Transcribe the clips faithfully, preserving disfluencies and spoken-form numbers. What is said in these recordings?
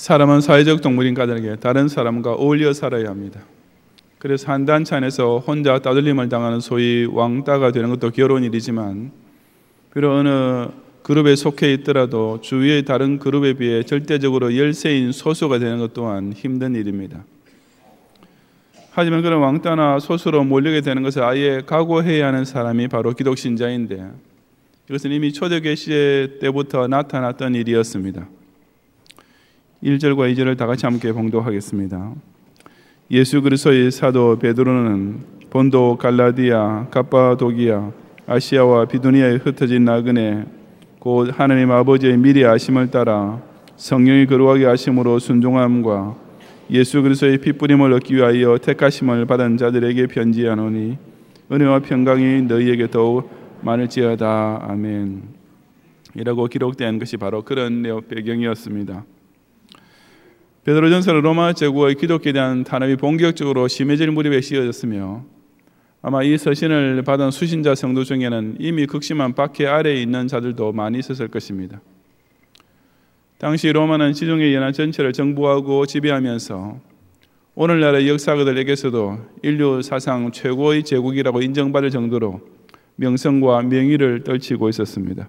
사람은 사회적 동물인 까닭에 다른 사람과 어울려 살아야 합니다. 그래서 한 단체 안에서 혼자 따돌림을 당하는 소위 왕따가 되는 것도 괴로운 일이지만, 비록 어느 그룹에 속해 있더라도 주위의 다른 그룹에 비해 절대적으로 열세인 소수가 되는 것 또한 힘든 일입니다. 하지만 그런 왕따나 소수로 몰리게 되는 것을 아예 각오해야 하는 사람이 바로 기독신자인데, 이것은 이미 초대교회 시대 때부터 나타났던 일이었습니다. 일 절과 이 절을 다 같이 함께 봉독하겠습니다. 예수 그리스도의 사도 베드로는 본도, 갈라디아, 갑바도기아, 아시아와 비두니아에 흩어진 나그네 곧 하나님 아버지의 미리 아심을 따라 성령이 거룩하게 하심으로 순종함과 예수 그리스도의 핏부림을 얻기 위하여 택하심을 받은 자들에게 편지하노니 은혜와 평강이 너희에게 더욱 많을지어다. 아멘. 이라고 기록된 것이 바로 그런 배경이었습니다. 베드로전서는 로마 제국의 기독교에 대한 탄압이 본격적으로 심해질 무렵에 씌어졌으며, 아마 이 서신을 받은 수신자 성도 중에는 이미 극심한 박해 아래에 있는 자들도 많이 있었을 것입니다. 당시 로마는 지중해 연안 전체를 정부하고 지배하면서 오늘날의 역사가들에게서도 인류 사상 최고의 제국이라고 인정받을 정도로 명성과 명의를 떨치고 있었습니다.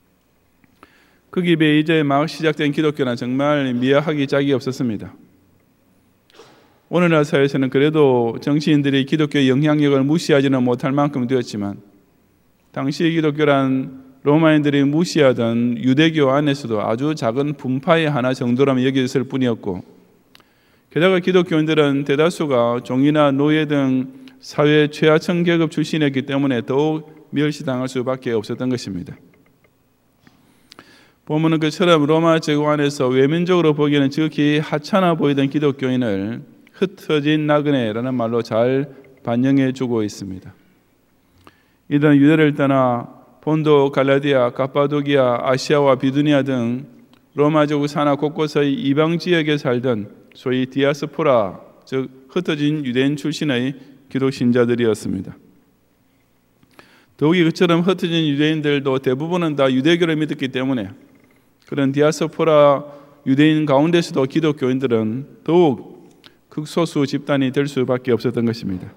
그 기배에 이제 막 시작된 기독교는 정말 미화하기 짝이 없었습니다. 오늘날 사회에서는 그래도 정치인들이 기독교의 영향력을 무시하지는 못할 만큼 되었지만, 당시 기독교란 로마인들이 무시하던 유대교 안에서도 아주 작은 분파의 하나 정도라면 여겨졌을 뿐이었고, 게다가 기독교인들은 대다수가 종이나 노예 등 사회 최하층 계급 출신이었기 때문에 더욱 멸시당할 수밖에 없었던 것입니다. 보면은 그처럼 로마 제국 안에서 외면적으로 보기에는 지극히 하찮아 보이던 기독교인을 흩어진 나그네라는 말로 잘 반영해 주고 있습니다. 이들은 유대를 떠나 본도, 갈라디아, 갑바도기아, 아시아와 비두니아 등 로마 제국 산하 곳곳의 이방 지역에 살던 소위 디아스포라, 즉 흩어진 유대인 출신의 기독 신자들이었습니다. 더욱이 그처럼 흩어진 유대인들도 대부분은 다 유대교를 믿었기 때문에 그런 디아스포라 유대인 가운데서도 기독교인들은 더욱 극소수 집단이 될 수밖에 없었던 것입니다.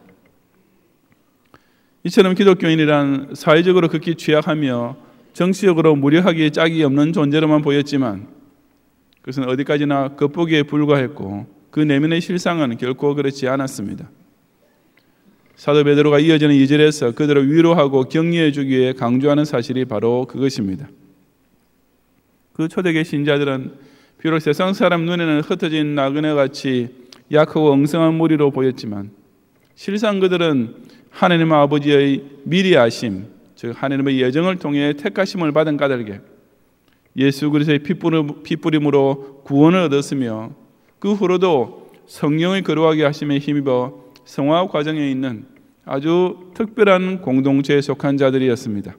이처럼 기독교인이란 사회적으로 극히 취약하며 정치적으로 무력하기 짝이 없는 존재로만 보였지만, 그것은 어디까지나 겉보기에 불과했고 그 내면의 실상은 결코 그렇지 않았습니다. 사도 베드로가 이어지는 이 절에서 그들을 위로하고 격려해 주기 위해 강조하는 사실이 바로 그것입니다. 그 초대교회 신자들은 비록 세상 사람 눈에는 흩어진 나그네같이 약하고 엉성한 무리로 보였지만, 실상 그들은 하나님 아버지의 미리 아심, 즉 하나님의 예정을 통해 택하심을 받은 까닭에 예수 그리스도의 핏부림으로 구원을 얻었으며, 그 후로도 성령의 거룩하게 하심에 힘입어 성화 과정에 있는 아주 특별한 공동체에 속한 자들이었습니다.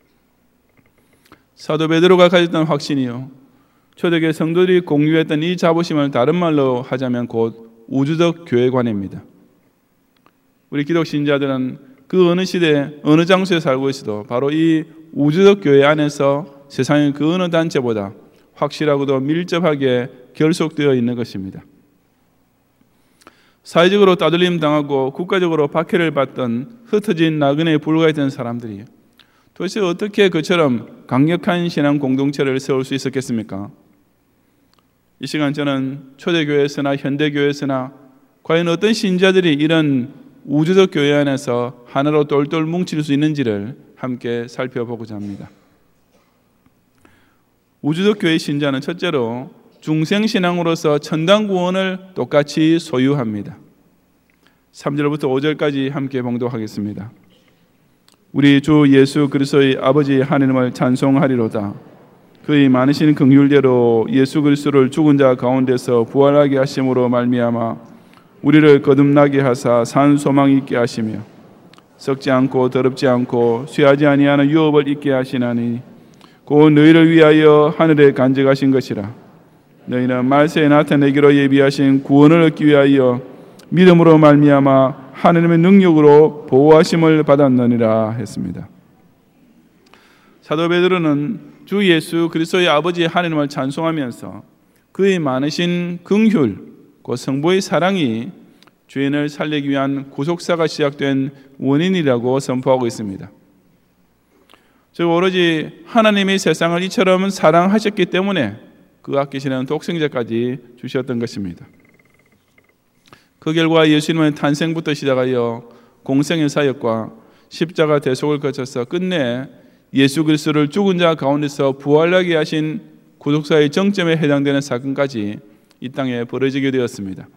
사도 베드로가 가졌던 확신이요, 초대교회 성도들이 공유했던 이 자부심을 다른 말로 하자면 곧 우주적 교회관입니다. 우리 기독 신자들은 그 어느 시대 어느 장소에 살고 있어도 바로 이 우주적 교회 안에서 세상의 그 어느 단체보다 확실하고도 밀접하게 결속되어 있는 것입니다. 사회적으로 따돌림 당하고 국가적으로 박해를 받던 흩어진 나그네에 불과했던 사람들이 도대체 어떻게 그처럼 강력한 신앙 공동체를 세울 수 있었겠습니까? 이 시간 저는 초대교회에서나 현대교회에서나 과연 어떤 신자들이 이런 우주적 교회 안에서 하나로 똘똘 뭉칠 수 있는지를 함께 살펴보고자 합니다. 우주적 교회 신자는 첫째로 중생신앙으로서 천당구원을 똑같이 소유합니다. 삼 절부터 오 절까지 함께 봉독하겠습니다. 우리 주 예수 그리스도의 아버지 하나님을 찬송하리로다. 그의 많으신 긍휼대로 예수 그리스도를 죽은 자 가운데서 부활하게 하심으로 말미암아 우리를 거듭나게 하사 산 소망 있게 하시며 썩지 않고 더럽지 않고 쇠하지 아니하는 유업을 있게 하시나니 곧 너희를 위하여 하늘에 간직하신 것이라. 너희는 말세에 나타내기로 예비하신 구원을 얻기 위하여 믿음으로 말미암아 하나님의 능력으로 보호하심을 받았느니라 했습니다. 사도 베드로는 주 예수 그리스도의 아버지 하나님을 찬송하면서 그의 많으신 긍휼, 그 성부의 사랑이 죄인을 살리기 위한 구속사가 시작된 원인이라고 선포하고 있습니다. 즉 오로지 하나님이 세상을 이처럼 사랑하셨기 때문에 그 아끼시는 독생자까지 주셨던 것입니다. 그 결과 예수님은 탄생부터 시작하여 공생의 사역과 십자가 대속을 거쳐서 끝내 예수 그리스도를 죽은 자 가운데서 부활하게 하신 구속사의 정점에 해당되는 사건까지 이 땅에 벌어지게 되었습니다.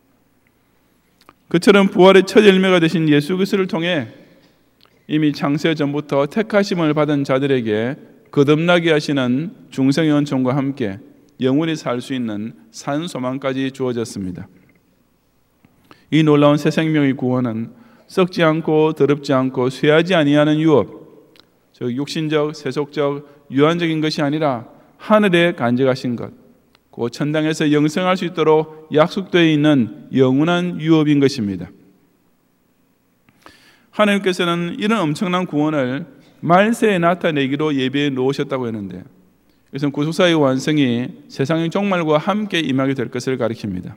그처럼 부활의 첫 열매가 되신 예수 그리스도를 통해 이미 창세 전부터 택하심을 받은 자들에게 거듭나게 하시는 중생의 은총과 함께 영원히 살 수 있는 산 소망까지 주어졌습니다. 이 놀라운 새 생명의 구원은 썩지 않고 더럽지 않고 쇠하지 아니하는 유업, 즉 육신적, 세속적, 유한적인 것이 아니라 하늘에 간직하신 것, 그 천당에서 영생할 수 있도록 약속되어 있는 영원한 유업인 것입니다. 하나님께서는 이런 엄청난 구원을 말세에 나타내기로 예비해 놓으셨다고 했는데, 이것은 구속사의 완성이 세상의 종말과 함께 임하게 될 것을 가리킵니다.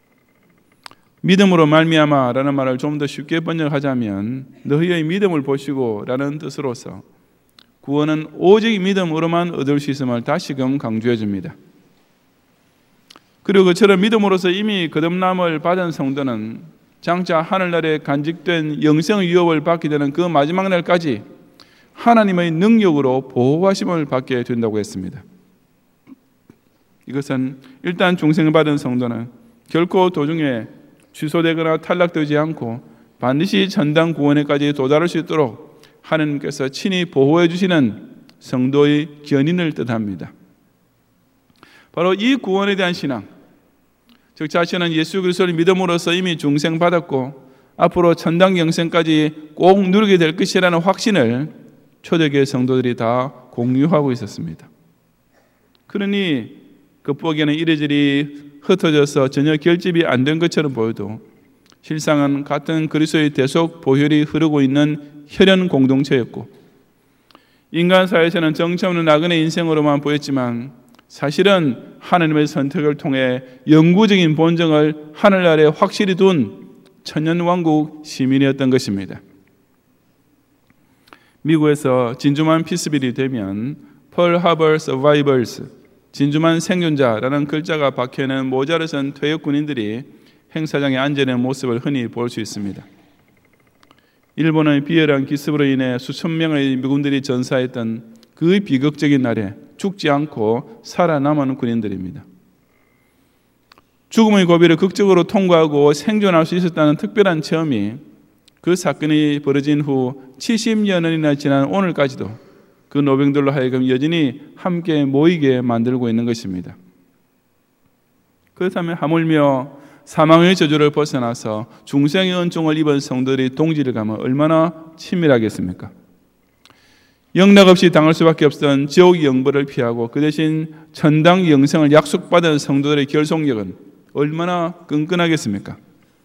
믿음으로 말미암아라는 말을 좀 더 쉽게 번역하자면 너희의 믿음을 보시고 라는 뜻으로서 구원은 오직 믿음으로만 얻을 수 있음을 다시금 강조해 줍니다. 그리고 그처럼 믿음으로서 이미 거듭남을 받은 성도는 장차 하늘나라에 간직된 영생의 유업을 받게 되는 그 마지막 날까지 하나님의 능력으로 보호하심을 받게 된다고 했습니다. 이것은 일단 중생을 받은 성도는 결코 도중에 취소되거나 탈락되지 않고 반드시 전당 구원에까지 도달할 수 있도록 하나님께서 친히 보호해 주시는 성도의 견인을 뜻합니다. 바로 이 구원에 대한 신앙, 즉 자신은 예수 그리스도를 믿음으로써 이미 중생 받았고 앞으로 천당 영생까지 꼭 누리게 될 것이라는 확신을 초대교회 성도들이 다 공유하고 있었습니다. 그러니 겉보기에는 이래저래 흩어져서 전혀 결집이 안 된 것처럼 보여도 실상은 같은 그리스도의 대속 보혈이 흐르고 있는 혈연 공동체였고, 인간 사회에서는 정처 없는 나그네 인생으로만 보였지만 사실은 하나님의 선택을 통해 영구적인 본정을 하늘 아래 확실히 둔 천년왕국 시민이었던 것입니다. 미국에서 진주만 피스빌이 되면 펄 하버 서바이벌스, 진주만 생존자라는 글자가 박혀있는 모자를 쓴 퇴역 군인들이 행사장에 앉아있는 모습을 흔히 볼 수 있습니다. 일본의 비열한 기습으로 인해 수천 명의 미군들이 전사했던 그 비극적인 날에 죽지 않고 살아남은 군인들입니다. 죽음의 고비를 극적으로 통과하고 생존할 수 있었다는 특별한 체험이 그 사건이 벌어진 후 칠십 년이나 지난 오늘까지도 그 노병들로 하여금 여전히 함께 모이게 만들고 있는 것입니다. 그렇다면 하물며 사망의 저주를 벗어나서 중생의 은총을 입은 성도들이 동지를 가면 얼마나 친밀하겠습니까? 영락없이 당할 수밖에 없던 지옥 영벌을 피하고 그 대신 천당 영생을 약속받은 성도들의 결속력은 얼마나 끈끈하겠습니까?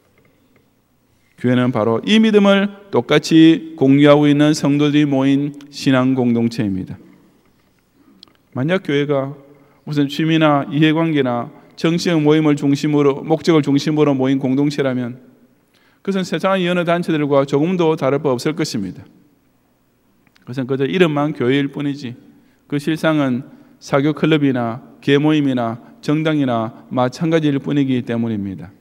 교회는 바로 이 믿음을 똑같이 공유하고 있는 성도들이 모인 신앙 공동체입니다. 만약 교회가 무슨 취미나 이해관계나 정치적 모임을 중심으로, 목적을 중심으로 모인 공동체라면 그것은 세상의 여러 단체들과 조금도 다를 바 없을 것입니다. 그것은 그저 이름만 교회일 뿐이지 그 실상은 사교 클럽이나 계모임이나 정당이나 마찬가지일 뿐이기 때문입니다.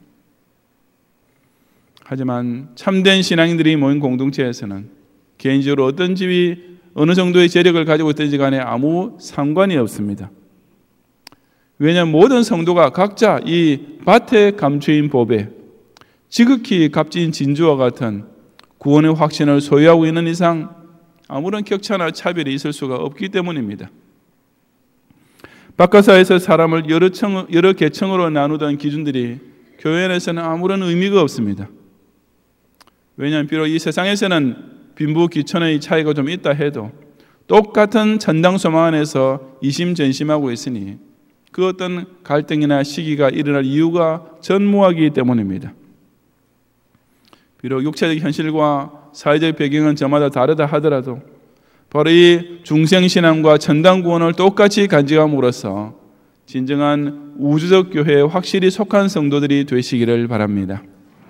하지만 참된 신앙인들이 모인 공동체에서는 개인적으로 어떤 집이 어느 정도의 재력을 가지고 있든지 간에 아무 상관이 없습니다. 왜냐하면 모든 성도가 각자 이 밭에 감추인 보배, 지극히 값진 진주와 같은 구원의 확신을 소유하고 있는 이상 아무런 격차나 차별이 있을 수가 없기 때문입니다. 바깥사회에서 사람을 여러, 청, 여러 계층으로 나누던 기준들이 교회 안에서는 아무런 의미가 없습니다. 왜냐하면 비록 이 세상에서는 빈부귀천의 차이가 좀 있다 해도 똑같은 천당 소망 안에서 이심전심하고 있으니 그 어떤 갈등이나 시기가 일어날 이유가 전무하기 때문입니다. 비록 육체적 현실과 사회적 배경은 저마다 다르다 하더라도 바로 이 중생신앙과 천당구원을 똑같이 간직함으로써 진정한 우주적 교회에 확실히 속한 성도들이 되시기를 바랍니다.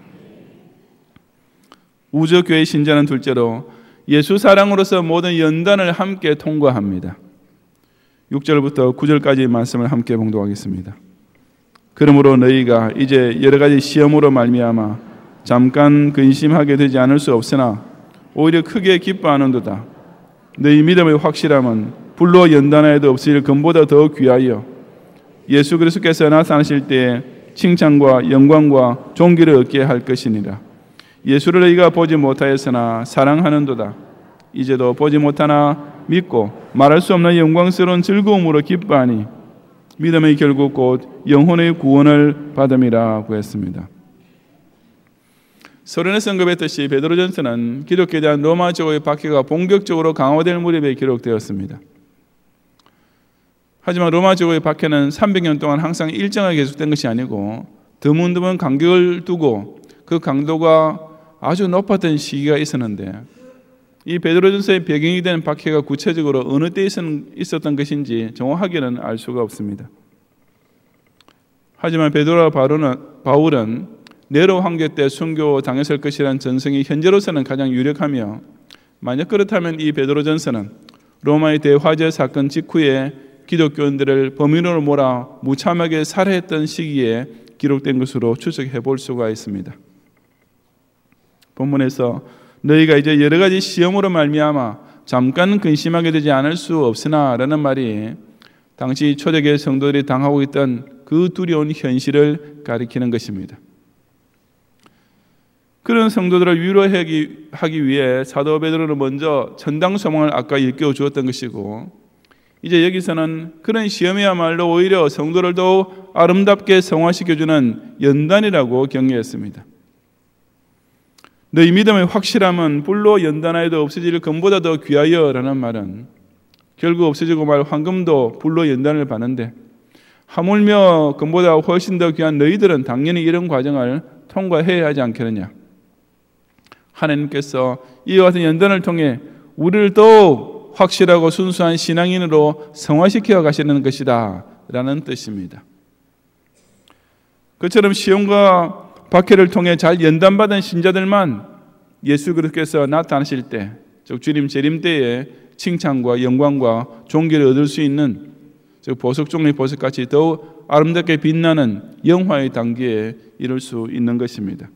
우주적 교회의 신자는 둘째로 예수 사랑으로서 모든 연단을 함께 통과합니다. 육 절부터 구 절까지의 말씀을 함께 봉독하겠습니다. 그러므로 너희가 이제 여러 가지 시험으로 말미암아 잠깐 근심하게 되지 않을 수 없으나 오히려 크게 기뻐하는도다. 너희 믿음의 확실함은 불로 연단하여도 없을 금보다 더 귀하여 예수 그리스도께서 나타나실 때에 칭찬과 영광과 존귀를 얻게 할 것이니라. 예수를 너희가 보지 못하였으나 사랑하는도다. 이제도 보지 못하나 믿고 말할 수 없는 영광스러운 즐거움으로 기뻐하니 믿음의 결국 곧 영혼의 구원을 받음이라고 했습니다. 서른의 성경에 뱉듯이 베드로전서는 기독교에 대한 로마 제국의 박해가 본격적으로 강화될 무렵에 기록되었습니다. 하지만 로마 제국의 박해는 삼백 년 동안 항상 일정하게 계속된 것이 아니고 드문드문 간격을 두고 그 강도가 아주 높았던 시기가 있었는데 이 베드로전서의 배경이 된 박해가 구체적으로 어느 때 있었던 것인지 정확하게는 알 수가 없습니다. 하지만 베드로와 바울은 네로 황제 때 순교 당했을 것이라는 전승이 현재로서는 가장 유력하며 만약 그렇다면 이 베드로전서는 로마의 대화재 사건 직후에 기독교인들을 범인으로 몰아 무참하게 살해했던 시기에 기록된 것으로 추측해 볼 수가 있습니다. 본문에서 너희가 이제 여러 가지 시험으로 말미암아 잠깐 근심하게 되지 않을 수 없으나 라는 말이 당시 초대교회 성도들이 당하고 있던 그 두려운 현실을 가리키는 것입니다. 그런 성도들을 위로하기 하기 위해 사도 베드로는 먼저 천당 소망을 아까 일깨워 주었던 것이고 이제 여기서는 그런 시험이야말로 오히려 성도를 더욱 아름답게 성화시켜주는 연단이라고 격려했습니다. 너희 믿음의 확실함은 불로 연단하여도 없어질 금보다 더 귀하여 라는 말은 결국 없어지고 말 황금도 불로 연단을 받는데 하물며 금보다 훨씬 더 귀한 너희들은 당연히 이런 과정을 통과해야 하지 않겠느냐. 하나님께서 이와 같은 연단을 통해 우리를 더욱 확실하고 순수한 신앙인으로 성화시켜 가시는 것이다 라는 뜻입니다. 그처럼 시험과 박해를 통해 잘 연단받은 신자들만 예수 그리스도께서 나타나실 때, 즉 주님 재림 때에 칭찬과 영광과 존귀를 얻을 수 있는 즉 보석 중의 보석같이 더욱 아름답게 빛나는 영화의 단계에 이를 수 있는 것입니다.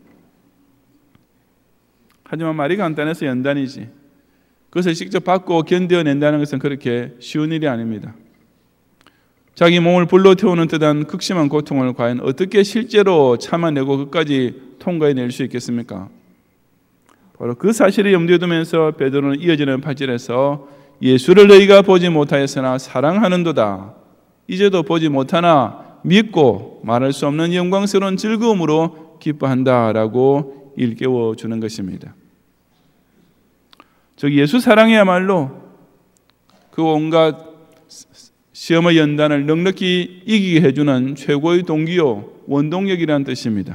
하지만 말이 간단해서 연단이지 그것을 직접 받고 견뎌낸다는 것은 그렇게 쉬운 일이 아닙니다. 자기 몸을 불로 태우는 듯한 극심한 고통을 과연 어떻게 실제로 참아내고 끝까지 통과해낼 수 있겠습니까? 바로 그 사실을 염두에 두면서 베드로는 이어지는 팔 절에서 예수를 너희가 보지 못하였으나 사랑하는도다. 이제도 보지 못하나 믿고 말할 수 없는 영광스러운 즐거움으로 기뻐한다라고 일깨워 주는 것입니다. 즉 예수 사랑이야말로 그 온갖 시험의 연단을 넉넉히 이기게 해주는 최고의 동기요 원동력이라는 뜻입니다.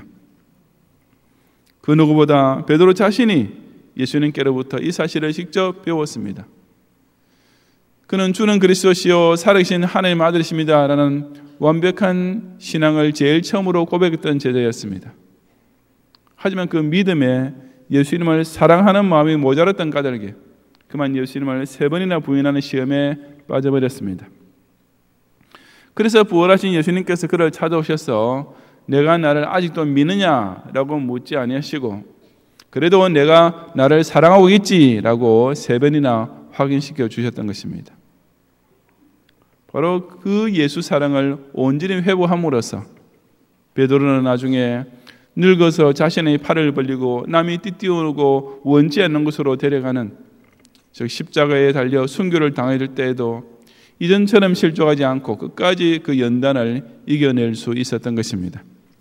그 누구보다 베드로 자신이 예수님께로부터 이 사실을 직접 배웠습니다. 그는 주는 그리스도시요 살아계신 하나님 아들이십니다 라는 완벽한 신앙을 제일 처음으로 고백했던 제자였습니다. 하지만 그 믿음에 예수님을 사랑하는 마음이 모자랐던 까닭에 그만 예수님을 세 번이나 부인하는 시험에 빠져버렸습니다. 그래서 부활하신 예수님께서 그를 찾아오셔서 내가 나를 아직도 믿느냐라고 묻지 아니하시고 그래도 내가 나를 사랑하고 있지라고 세 번이나 확인시켜 주셨던 것입니다. 바로 그 예수 사랑을 온전히 회복함으로써 베드로는 나중에 늙어서 자신의 팔을 벌리고 남이 띠띠우고 원치 않는 곳으로 데려가는 즉 십자가에 달려 순교를 당할 때에도 이전처럼 실족하지 않고 끝까지 그 연단을 이겨낼 수 있었던 것입니다.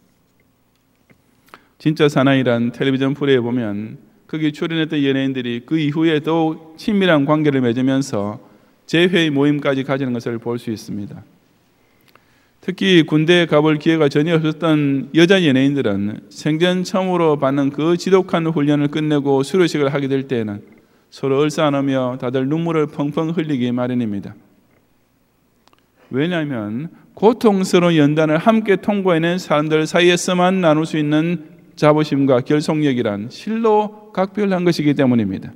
진짜 사나이란 텔레비전 프로에 보면 거기 출연했던 연예인들이 그 이후에 더욱 친밀한 관계를 맺으면서 재회의 모임까지 가지는 것을 볼 수 있습니다. 특히 군대에 가볼 기회가 전혀 없었던 여자 연예인들은 생전 처음으로 받는 그 지독한 훈련을 끝내고 수료식을 하게 될 때에는 서로 얼싸안으며 다들 눈물을 펑펑 흘리기 마련입니다. 왜냐하면 고통스러운 연단을 함께 통과해낸 사람들 사이에서만 나눌 수 있는 자부심과 결속력이란 실로 각별한 것이기 때문입니다.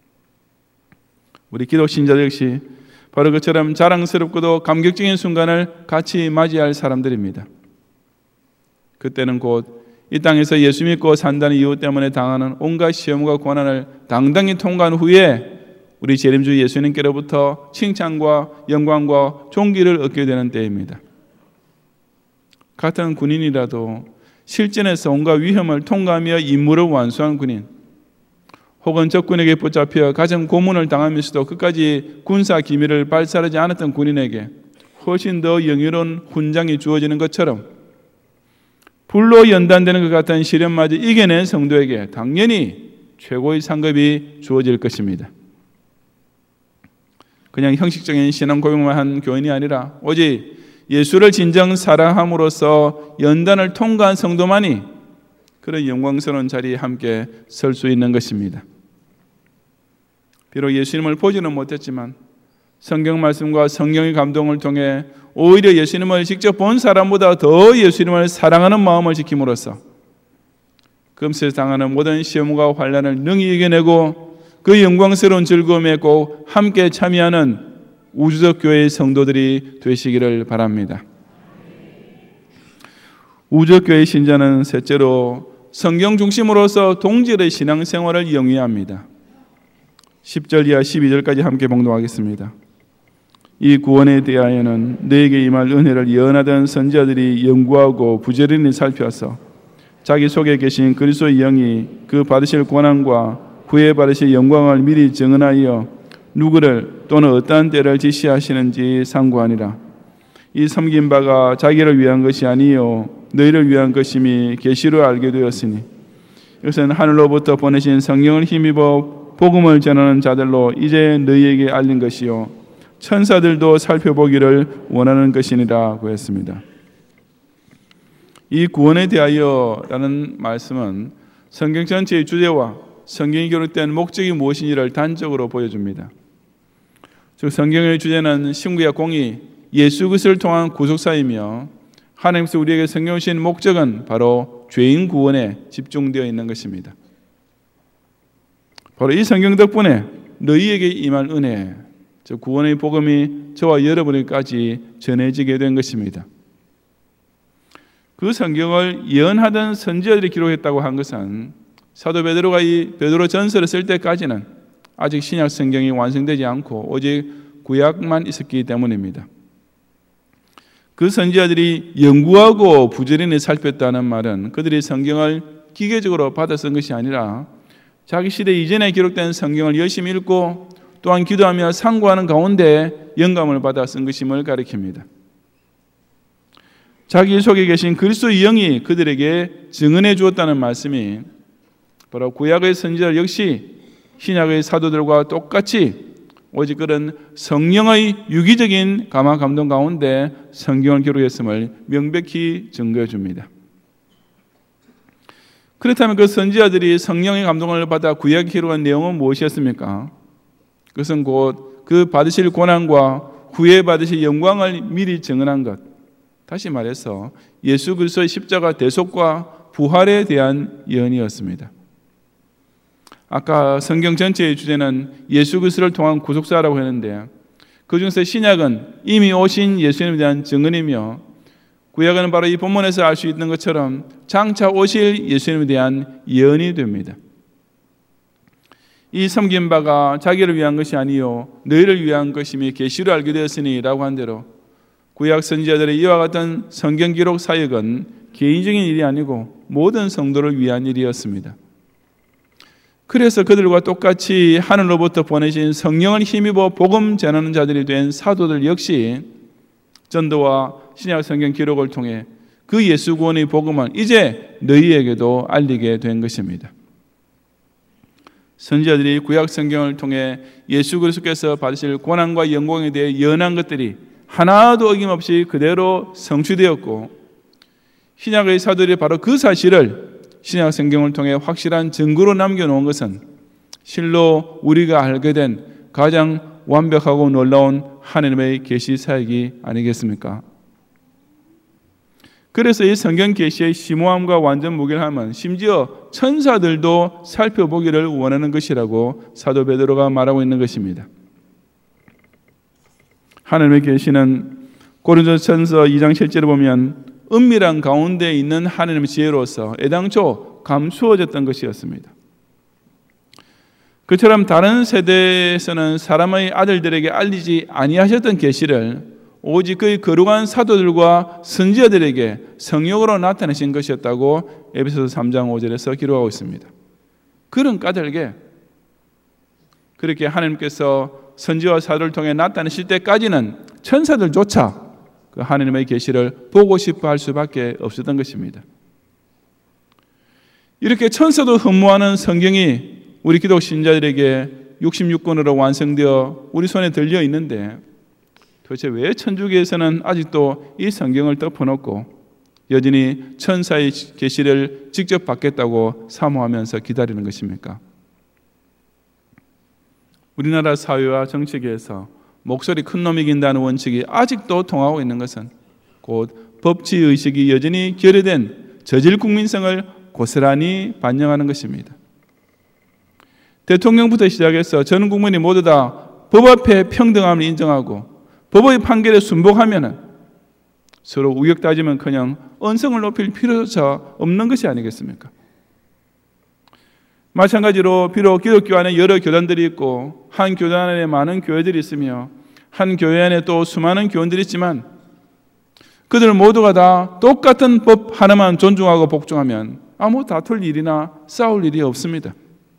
우리 기독 신자들 역시 바로 그처럼 자랑스럽고도 감격적인 순간을 같이 맞이할 사람들입니다. 그때는 곧 이 땅에서 예수 믿고 산다는 이유 때문에 당하는 온갖 시험과 고난을 당당히 통과한 후에 우리 재림주 예수님께로부터 칭찬과 영광과 존귀를 얻게 되는 때입니다. 같은 군인이라도 실전에서 온갖 위험을 통과하며 임무를 완수한 군인, 혹은 적군에게 붙잡혀 가정 고문을 당하면서도 끝까지 군사 기밀을 발설하지 않았던 군인에게 훨씬 더 영예로운 훈장이 주어지는 것처럼 불로 연단되는 것 같은 시련마저 이겨낸 성도에게 당연히 최고의 상급이 주어질 것입니다. 그냥 형식적인 신앙 고백만 한 교인이 아니라 오직 예수를 진정 사랑함으로써 연단을 통과한 성도만이 그런 영광스러운 자리에 함께 설 수 있는 것입니다. 비록 예수님을 보지는 못했지만 성경 말씀과 성령의 감동을 통해 오히려 예수님을 직접 본 사람보다 더 예수님을 사랑하는 마음을 지킴으로써 금세에서 당하는 모든 시험과 환난을 능히 이겨내고 그 영광스러운 즐거움에 꼭 함께 참여하는 우주적 교회의 성도들이 되시기를 바랍니다. 우주적 교회의 신자는 셋째로 성경 중심으로서 동질의 신앙생활을 영위합니다. 십 절 이하 십이 절까지 함께 봉독하겠습니다. 이 구원에 대하여는 너에게 임할 은혜를 예언하던 선지자들이 연구하고 부지런히 살펴서 자기 속에 계신 그리스도의 영이 그 받으실 고난과 후에 받으실 영광을 미리 증언하여 누구를 또는 어떠한 때를 지시하시는지 상고하니라. 이 섬긴 바가 자기를 위한 것이 아니요 너희를 위한 것임이 계시로 알게 되었으니 이것은 하늘로부터 보내신 성령을 힘입어 복음을 전하는 자들로 이제 너희에게 알린 것이요 천사들도 살펴보기를 원하는 것이니라고 했습니다. 이 구원에 대하여라는 말씀은 성경 전체의 주제와 성경이 기록된 목적이 무엇인지를 단적으로 보여줍니다. 즉 성경의 주제는 신구약 공의 예수 그리스도를 통한 구속사이며 하나님께서 우리에게 성경하신 목적은 바로 죄인 구원에 집중되어 있는 것입니다. 바로 이 성경 덕분에 너희에게 임할 은혜, 즉 구원의 복음이 저와 여러분에게까지 전해지게 된 것입니다. 그 성경을 예언하던 선지자들이 기록했다고 한 것은 사도 베드로가 이 베드로 전서를 쓸 때까지는 아직 신약 성경이 완성되지 않고 오직 구약만 있었기 때문입니다. 그 선지자들이 연구하고 부지런히 살폈다는 말은 그들이 성경을 기계적으로 받아 쓴 것이 아니라 자기 시대 이전에 기록된 성경을 열심히 읽고 또한 기도하며 상고하는 가운데 영감을 받아 쓴 것임을 가리킵니다. 자기 속에 계신 그리스도의 영이 그들에게 증언해 주었다는 말씀이 바로 구약의 선지자 역시 신약의 사도들과 똑같이 오직 그런 성령의 유기적인 감화 감동 가운데 성경을 기록했음을 명백히 증거해 줍니다. 그렇다면 그 선지자들이 성령의 감동을 받아 구약에 기록한 내용은 무엇이었습니까? 그것은 곧 그 받으실 고난과 후에 받으실 영광을 미리 증언한 것. 다시 말해서 예수 그리스도의 십자가 대속과 부활에 대한 예언이었습니다. 아까 성경 전체의 주제는 예수 그리스도를 통한 구속사라고 했는데 그 중에서 신약은 이미 오신 예수님에 대한 증언이며 구약은 바로 이 본문에서 알 수 있는 것처럼 장차 오실 예수님에 대한 예언이 됩니다. 이 섬긴 바가 자기를 위한 것이 아니요 너희를 위한 것임이 계시로 알게 되었으니 라고 한 대로 구약 선지자들의 이와 같은 성경 기록 사역은 개인적인 일이 아니고 모든 성도를 위한 일이었습니다. 그래서 그들과 똑같이 하늘로부터 보내신 성령을 힘입어 복음 전하는 자들이 된 사도들 역시 전도와 신약 성경 기록을 통해 그 예수 구원의 복음을 이제 너희에게도 알리게 된 것입니다. 선지자들이 구약 성경을 통해 예수 그리스도께서 받으실 고난과 영광에 대해 예언한 것들이 하나도 어김없이 그대로 성취되었고 신약의 사도들이 바로 그 사실을 신약 성경을 통해 확실한 증거로 남겨놓은 것은 실로 우리가 알게 된 가장 완벽하고 놀라운 하나님의 계시 사역이 아니겠습니까? 그래서 이 성경 계시의 심오함과 완전 무결함은 심지어 천사들도 살펴보기를 원하는 것이라고 사도 베드로가 말하고 있는 것입니다. 하나님의 계시는 고린도전서 이 장 칠 절에 보면 은밀한 가운데 있는 하나님의 지혜로서 애당초 감추어졌던 것이었습니다. 그처럼 다른 세대에서는 사람의 아들들에게 알리지 아니하셨던 계시를 오직 그의 거룩한 사도들과 선지자들에게 성령으로 나타내신 것이었다고 에베소서 삼 장 오 절에서 기록하고 있습니다. 그런 까닭에 그렇게 하나님께서 선지와 사도를 통해 나타내실 때까지는 천사들조차 그 하나님의 계시를 보고 싶어 할 수밖에 없었던 것입니다. 이렇게 천사도 흠모하는 성경이 우리 기독 신자들에게 육십육 권으로 완성되어 우리 손에 들려 있는데 도대체 왜 천주교에서는 아직도 이 성경을 덮어놓고 여전히 천사의 계시를 직접 받겠다고 사모하면서 기다리는 것입니까? 우리나라 사회와 정치계에서 목소리 큰 놈이 이긴다는 원칙이 아직도 통하고 있는 것은 곧 법치의식이 여전히 결여된 저질 국민성을 고스란히 반영하는 것입니다. 대통령부터 시작해서 전 국민이 모두 다 법 앞에 평등함을 인정하고 법의 판결에 순복하면 서로 우격다짐은커녕 언성을 높일 필요조차 없는 것이 아니겠습니까? 마찬가지로 비록 기독교 안에 여러 교단들이 있고 한 교단 안에 많은 교회들이 있으며 한 교회 안에 또 수많은 교원들이 있지만 그들 모두가 다 똑같은 법 하나만 존중하고 복종하면 아무 다툴 일이나 싸울 일이 없습니다.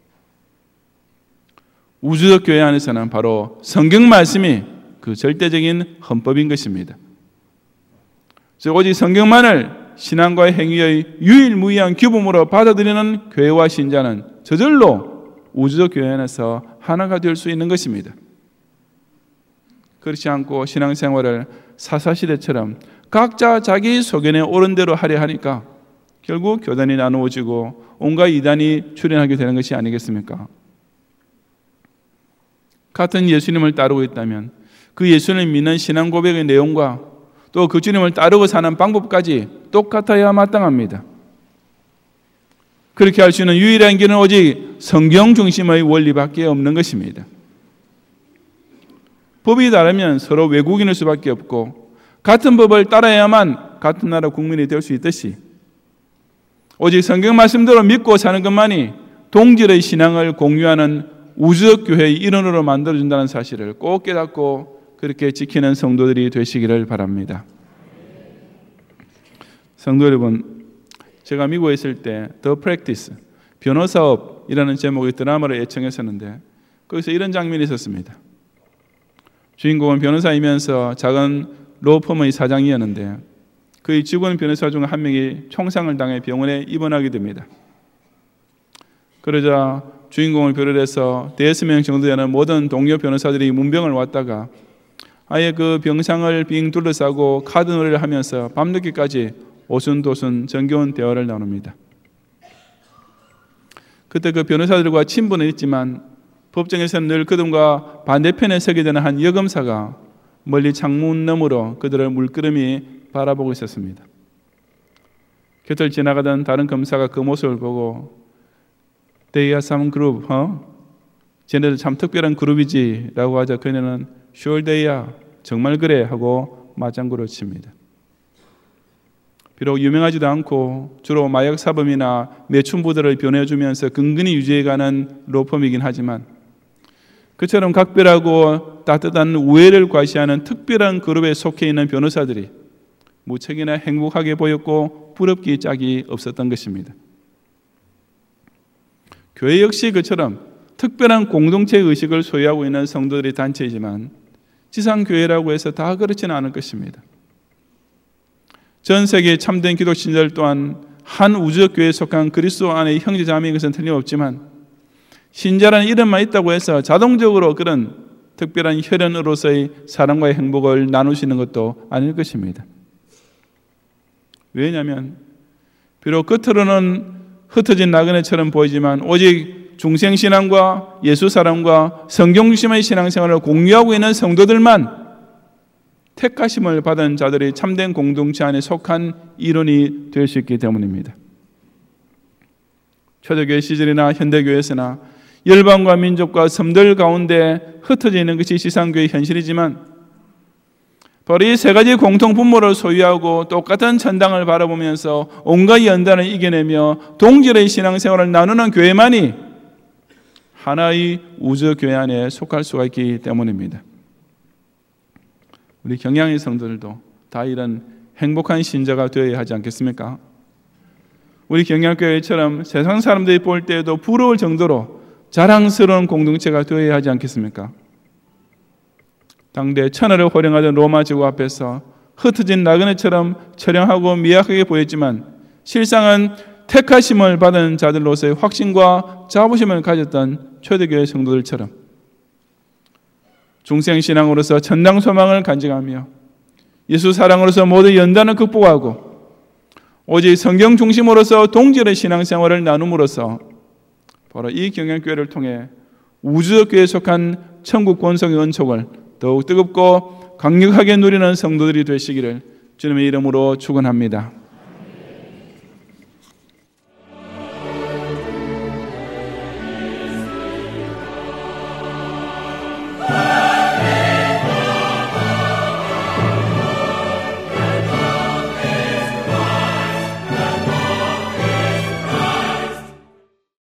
우주적 교회 안에서는 바로 성경 말씀이 그 절대적인 헌법인 것입니다. 즉 오직 성경만을 신앙과의 행위의 유일무이한 규범으로 받아들이는 교회와 신자는 저절로 우주적 교회 안에서 하나가 될 수 있는 것입니다. 그렇지 않고 신앙생활을 사사시대처럼 각자 자기 소견에 옳은 대로 하려 하니까 결국 교단이 나누어지고 온갖 이단이 출현하게 되는 것이 아니겠습니까? 같은 예수님을 따르고 있다면 그 예수님을 믿는 신앙 고백의 내용과 또 그 주님을 따르고 사는 방법까지 똑같아야 마땅합니다. 그렇게 할 수 있는 유일한 길은 오직 성경 중심의 원리밖에 없는 것입니다. 법이 다르면 서로 외국인일 수밖에 없고 같은 법을 따라야만 같은 나라 국민이 될 수 있듯이 오직 성경 말씀대로 믿고 사는 것만이 동질의 신앙을 공유하는 우주적 교회의 일원으로 만들어준다는 사실을 꼭 깨닫고 그렇게 지키는 성도들이 되시기를 바랍니다. 성도 여러분, 제가 미국에 있을 때 The Practice, 변호사업이라는 제목의 드라마를 애청했었는데 거기서 이런 장면이 있었습니다. 주인공은 변호사이면서 작은 로펌의 사장이었는데 그의 직원 변호사 중 한 명이 총상을 당해 병원에 입원하게 됩니다. 그러자 주인공을 비롯해서 대여섯 명 정도 되는 모든 동료 변호사들이 문병을 왔다가 아예 그 병상을 빙 둘러싸고 카드 놀이를 하면서 밤늦게까지 오순도순 정겨운 대화를 나눕니다. 그때 그 변호사들과 친분은 있지만 법정에서는 늘 그들과 반대편에 서게 되는 한 여검사가 멀리 창문 너머로 그들을 물끄러미 바라보고 있었습니다. 곁을 지나가던 다른 검사가 그 모습을 보고 They are some group, 어? 쟤네들 참 특별한 그룹이지 라고 하자 그녀는 Sure they are, 정말 그래 하고 맞장구를 칩니다. 비록 유명하지도 않고 주로 마약 사범이나 매춘부들을 변호해주면서 근근히 유지해가는 로펌이긴 하지만 그처럼 각별하고 따뜻한 우애를 과시하는 특별한 그룹에 속해 있는 변호사들이 무척이나 행복하게 보였고 부럽기 짝이 없었던 것입니다. 교회 역시 그처럼 특별한 공동체 의식을 소유하고 있는 성도들의 단체이지만 지상교회라고 해서 다 그렇지는 않을 것입니다. 전 세계 참된 기독 신자들 또한 한 우주적 교회에 속한 그리스도 안의 형제자매인 것은 틀림없지만 신자라는 이름만 있다고 해서 자동적으로 그런 특별한 혈연으로서의 사랑과의 행복을 나누시는 것도 아닐 것입니다. 왜냐하면 비록 겉으로는 흩어진 나그네처럼 보이지만 오직 중생신앙과 예수사랑과 성경중심의 신앙생활을 공유하고 있는 성도들만 택하심을 받은 자들이 참된 공동체 안에 속한 일원이 될 수 있기 때문입니다. 초대교회 시절이나 현대교회에서나 열방과 민족과 섬들 가운데 흩어져 있는 것이 지상교회의 현실이지만 바로 이 세 가지 공통 분모를 소유하고 똑같은 천당을 바라보면서 온갖 연단을 이겨내며 동질의 신앙생활을 나누는 교회만이 하나의 우주교회 안에 속할 수가 있기 때문입니다. 우리 경양의 성도들도 다 이런 행복한 신자가 되어야 하지 않겠습니까? 우리 경양교회처럼 세상 사람들이 볼 때에도 부러울 정도로 자랑스러운 공동체가 되어야 하지 않겠습니까? 당대 천하를 호령하던 로마 제국 앞에서 흩어진 나그네처럼 처량하고 미약하게 보였지만 실상은 택하심을 받은 자들로서의 확신과 자부심을 가졌던 초대교회 성도들처럼 중생신앙으로서 천당 소망을 간직하며 예수 사랑으로서 모든 연단을 극복하고 오직 성경 중심으로서 동질의 신앙생활을 나눔으로써 바로 이 경양교회를 통해 우주교회에 속한 천국 권속의 은총을 더욱 뜨겁고 강력하게 누리는 성도들이 되시기를 주님의 이름으로 축원합니다.